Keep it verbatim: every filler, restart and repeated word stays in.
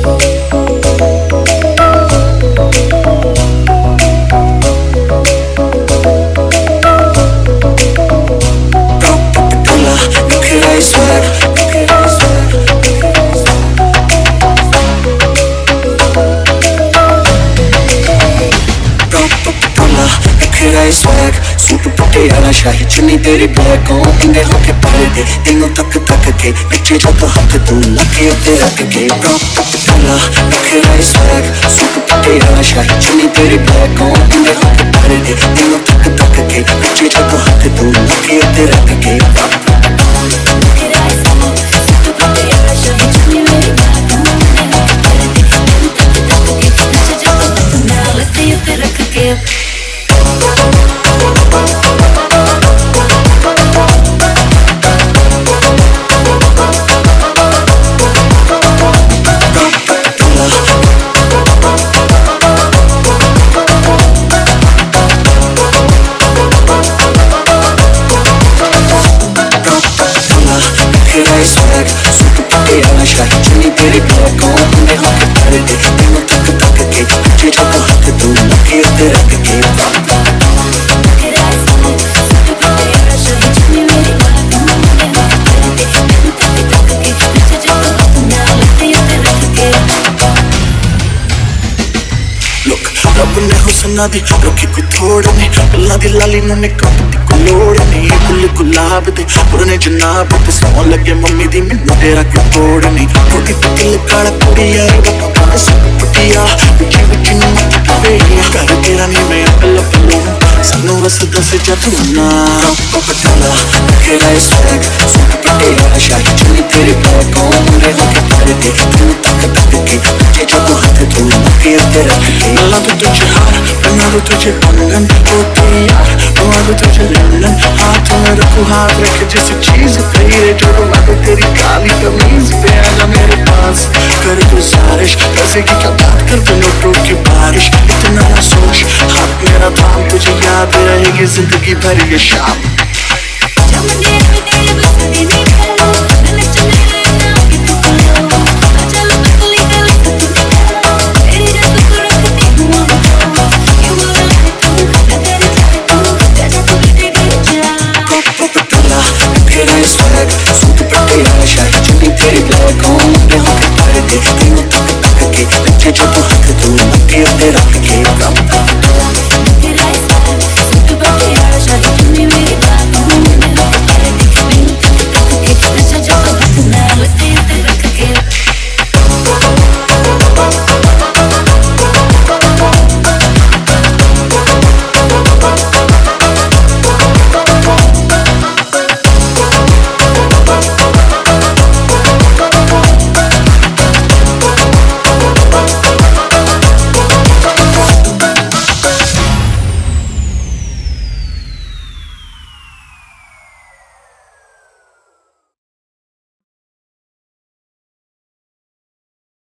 swag suit Patiala शाही चुन्नी तेरी black हो इंगे होके पारे दे तेनों तक तक के नीचे जो तो हाथ तू लगे ते रख के पटियाला नखरा स्वैग सूट पटियाला शाही चुन्नी तेरी ब्लैक हो इंगे होके पारे दे तेनों तक तक के नीचे जो तो हाथ तू लगे ते रख के दी रोकी कोई थोड़ नहीं गल्ला दी लाली ने कप दी कोई लोड़ नहीं गुल गुलाब दे पुरने जनाब ते सौ लगे मम्मी दी मैनू तेरा कोई तोड़ नहीं रोटी ते दिल काला कुड़िया बटा पास पटिया बिची बिची नु मत पावे कर तेरा नहीं मैं अकल पल्लू सानू बस दस जा तू ना पटाला केरा स्वैग सूट पटियाला शाही चुन्नी तेरी ब्लैक हो मुंडे होके पारे दे तू तक तक के नीचे जो तो हाथ तू लगे ते रख के गल्ला तू तुझे हार बना दो तुझे कंगन होते यार बना दो तुझे लंदन हाथ में रखूं हाथ रख जैसी चीज तेरे जो बना दो तेरी काली कमीज पे आजा मेरे पास कर गुजारिश पैसे की क्या बात कर दो नोटों की बारिश इतना ना सोच हाथ मेरा थाम तुझे याद रहेगी जिंदगी भर ये शाम